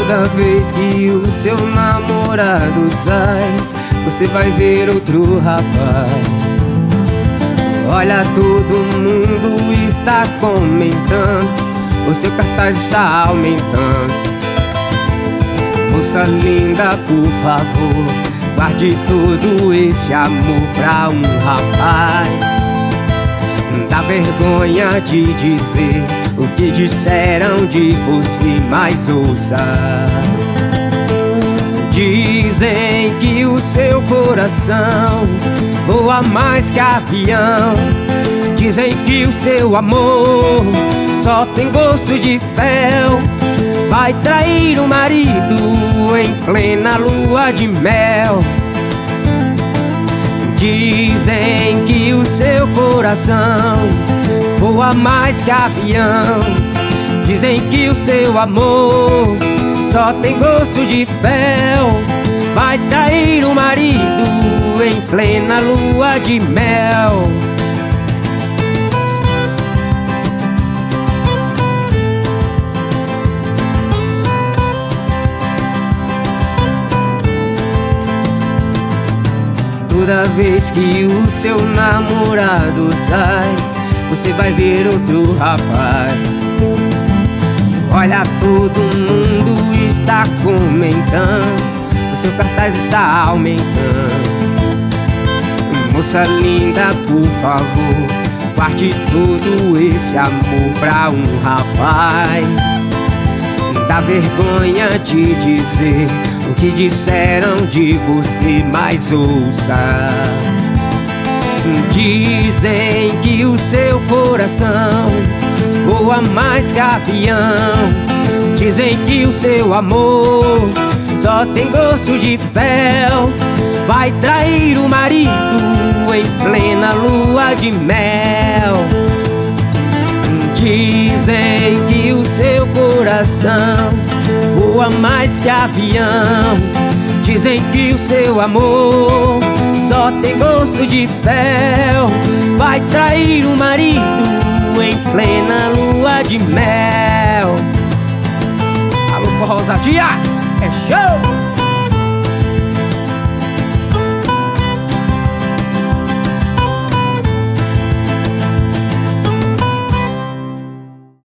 Toda vez que o seu namorado sai, você vai ver outro rapaz. Olha, todo mundo está comentando, o seu cartaz está aumentando. Moça linda, por favor, guarde todo esse amor pra um rapaz. Dá vergonha de dizer o que disseram de você, mas ouça. Dizem que o seu coração voa mais que avião. Dizem que o seu amor só tem gosto de fel. Vai trair o marido em plena lua de mel. Dizem que o seu coração voa mais que avião. Dizem que o seu amor só tem gosto de fel. Vai trair o marido em plena lua de mel. Toda vez que o seu namorado sai, você vai ver outro rapaz. Olha, todo mundo está comentando, o seu cartaz está aumentando. Moça linda, por favor, guarde todo esse amor pra um rapaz. Dá vergonha de dizer o que disseram de você, mas ouça. Dizem que o seu coração voa mais que avião. Dizem que o seu amor só tem gosto de fel. Vai trair o marido em plena lua de mel. Dizem que o seu coração voa mais que avião. Dizem que o seu amor só tem gosto de fel. Vai trair o marido em plena lua de mel. Alô, forró ousadia, é show!